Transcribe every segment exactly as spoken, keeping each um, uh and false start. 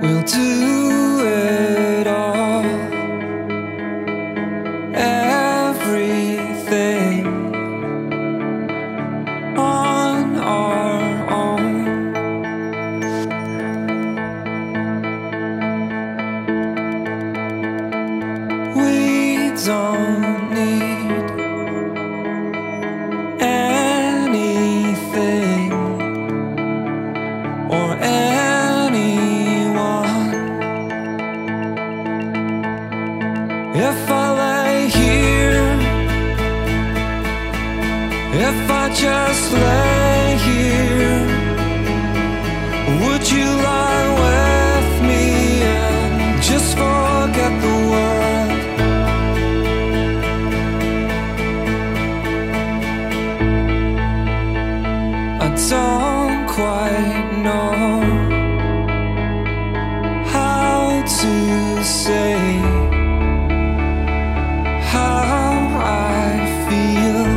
We'll do it all, everything on our own. We don't need anything or anyone. If I lay here, if I just lay here, would you lie with me and just forget the world? I don't quite know how to say how I feel.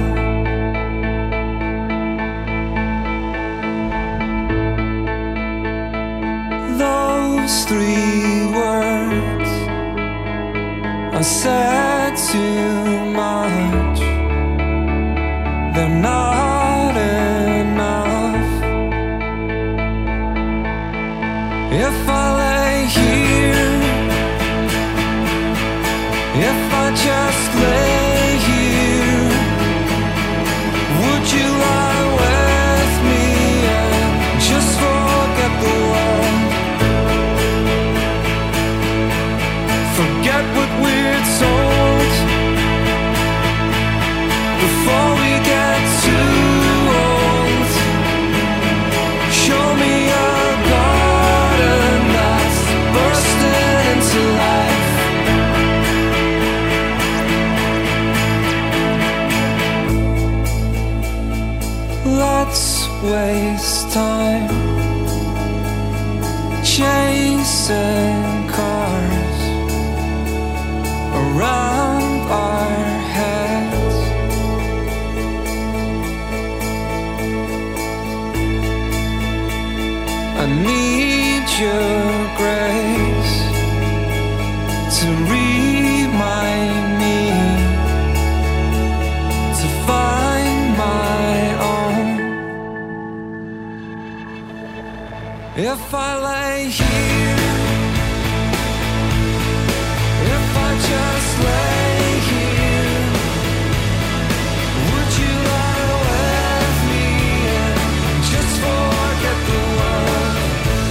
Those three words I said too much. They're not enough. If I lay here, if I just lay here, would you lie with me and just forget the world? Forget what we're told before we get too old. Show me a garden that's bursting into life. Let's waste time chasing cars around our heads. I need your grace to remind me to find my own. If I lay here, if I just lay here, would you lie with me and just forget the world?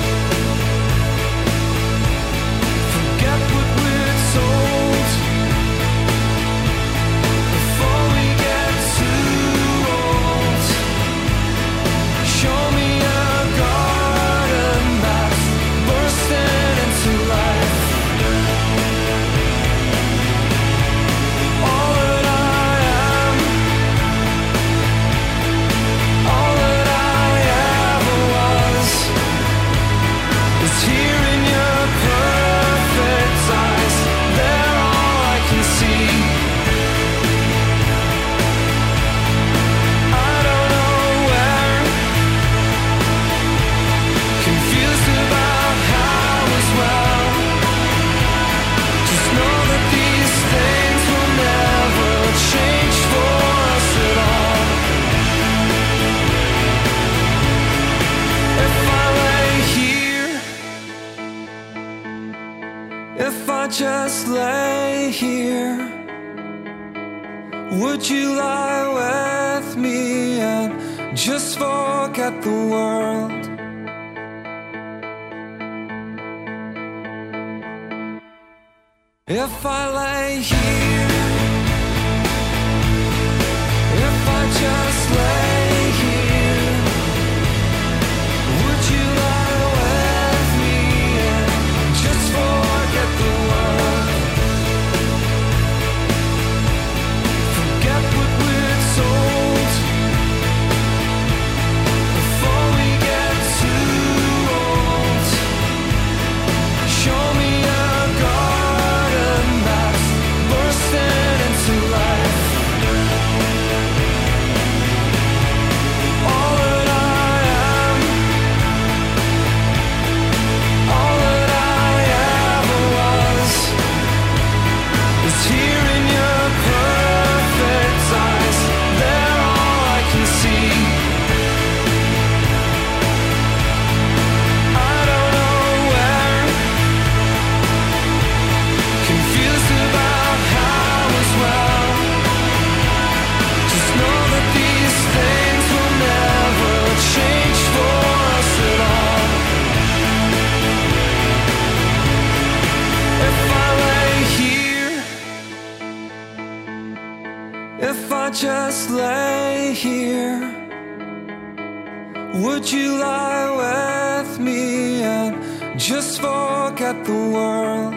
Forget what we're told before we get too old. Show me a garden that's bursting into life. All that I am, all that I ever was, is here in your perfect eyes. They're all I can see. I don't know where, confused about how as well. Just know that these things will never change for us at all. If I lay here, if I just lay here, would you lie with me and just forget the world? If I lay here, if I just lay here, would you lie with me and just forget the world? Forget what we're told before we get too old. Show me a garden that's bursting just lay here? Would you lie with me and just forget the world?